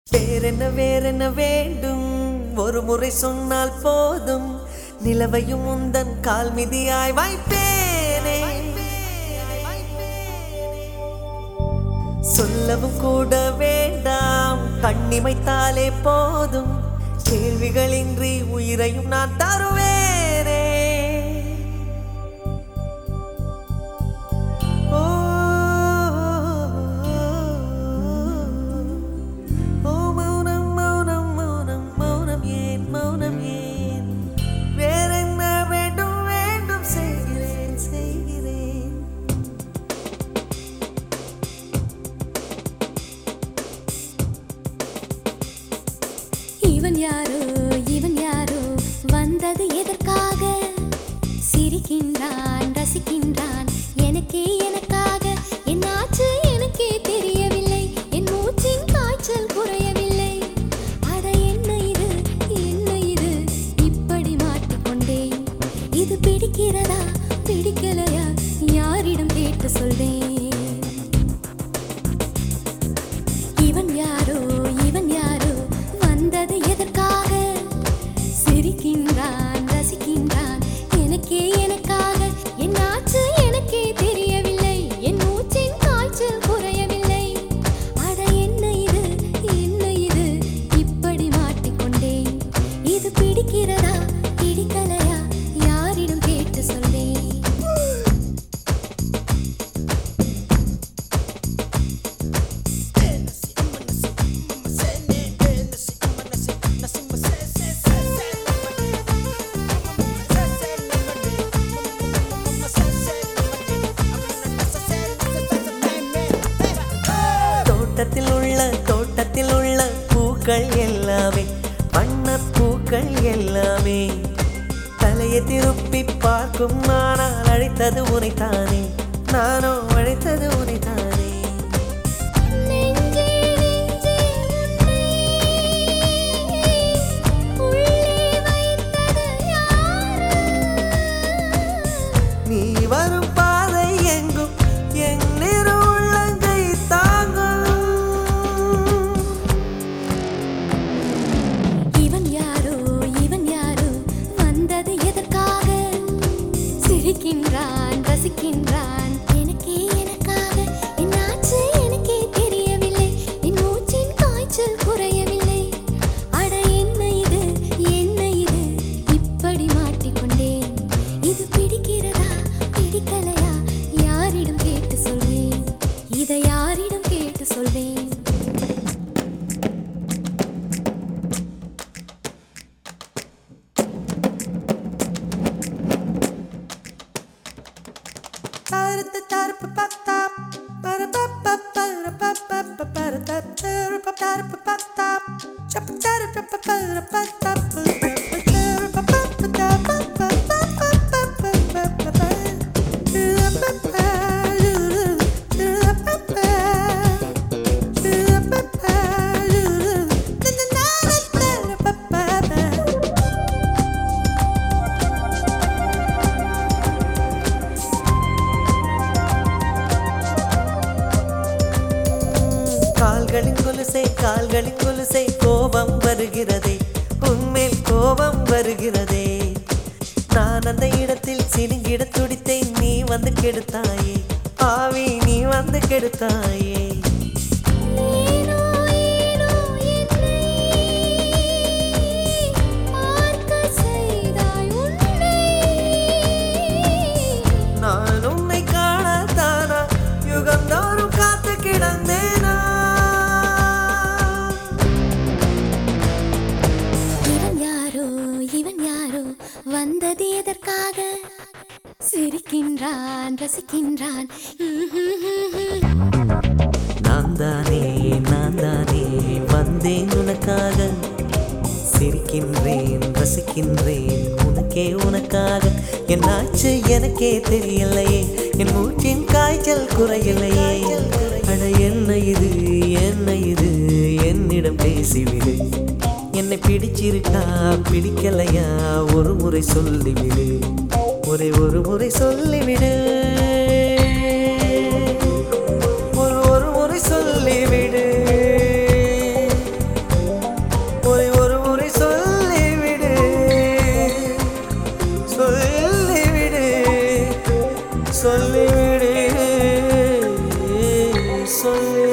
வேறென்ன வேண்டும் ஒரு முறை சொன்னால் போதும் நிலவையும் உந்தன் கால் மிதியாய் வைப்பேனே சொல்லவும் கூட வேண்டாம் கண்ணிமைத்தாலே போதும் கேள்விகளின்றி உயிரையும் நான் தருவேனே இவன் யாரோ வந்தது எதற்காக சிரிக்கின்றான் ரசிக்கின்றான் எனக்காக என்னாச்சு எனக்கே தெரியவில்லை என் மூச்சின் காய்ச்சல் குறையவில்லை அட என்ன இது இப்படி மாட்டிக்கொண்டேன் இது பிடிக்கிறதா பிடிக்கலையா யாரிடம் கேட்டு சொல்வேன் இவன் யாரோ வந்தது எதற்காக சிரிக்கின்றான் ரசிக்கின்றான் எனக்காக என்னாச்சு எனக்கே தெரியவில்லை என் மூச்சின் காய்ச்சல் குறையவில்லை அட என்ன இது இப்படி மாட்டிக்கொண்டேன் இது பிடிக்கிறதா பிடிக்கலையா யாரிடம் கேட்டு சொல்வேன் தோட்டத்தில் உள்ள பூக்கள் எல்லாமே வண்ணப் பூக்கள் எல்லாமே தலையை திருப்பி பார்க்கும் ஆனால் அழைத்தது உனைத்தானே நானோ அழைத்தது உனைத்தானே நீ வரும் பாதை எங்கும் என் உள்ளங்கை தாங்கும் இவன் யாரோ வந்தது எதற்காக சிரிக்கின்றான் ரசிக்கின்றான் எனக்காக என்னாச்சு எனக்கே தெரியவில்லை என் மூச்சின் காய்ச்சல் குறையவில்லை அட என்ன இது இப்படி மாட்டிக்கொண்டேன் இது பிடிக்கிறதா பிடிக்கலையா யாரிடம் கேட்டு சொல்வேன் இதை யாரிடம் கேட்டு சொல்வேன் கால்களின் கொலுசை கோபம் வருகிறதே உன்மேல் கோபம் வருகிறதே நான் அந்த இடத்தில் சினுங்கிட துடித்தேன் நீ வந்து கெடுத்தாயே ஆவி நீ வந்து கெடுத்தாயே நான் உன்னை காணத்தானா யுகந்தோறும் காத்து கிடந்தேனா இவன் யாரோ வந்தது எதற்காக சிரிக்கின்றான் ரசிக்கின்றான் நான் தானே வந்தேன் உனக்காக சிரிக்கின்றேன் ரசிக்கின்றேன் உனக்காக என்னாச்சு எனக்கே தெரியலையே என் மூச்சின் காய்ச்சல் குறையலையே அட என்ன இது என்னிடம் பேசிவிடு என்னை பிடிச்சிருக்கா பிடிக்கலையா ஒரு முறை சொல்லிவிடு ஒரு முறை சொல்லிவிடு ஒரு முறை சொல்லிவிடு சொல்லிவிடு சொல்லிவிடு சொல்லி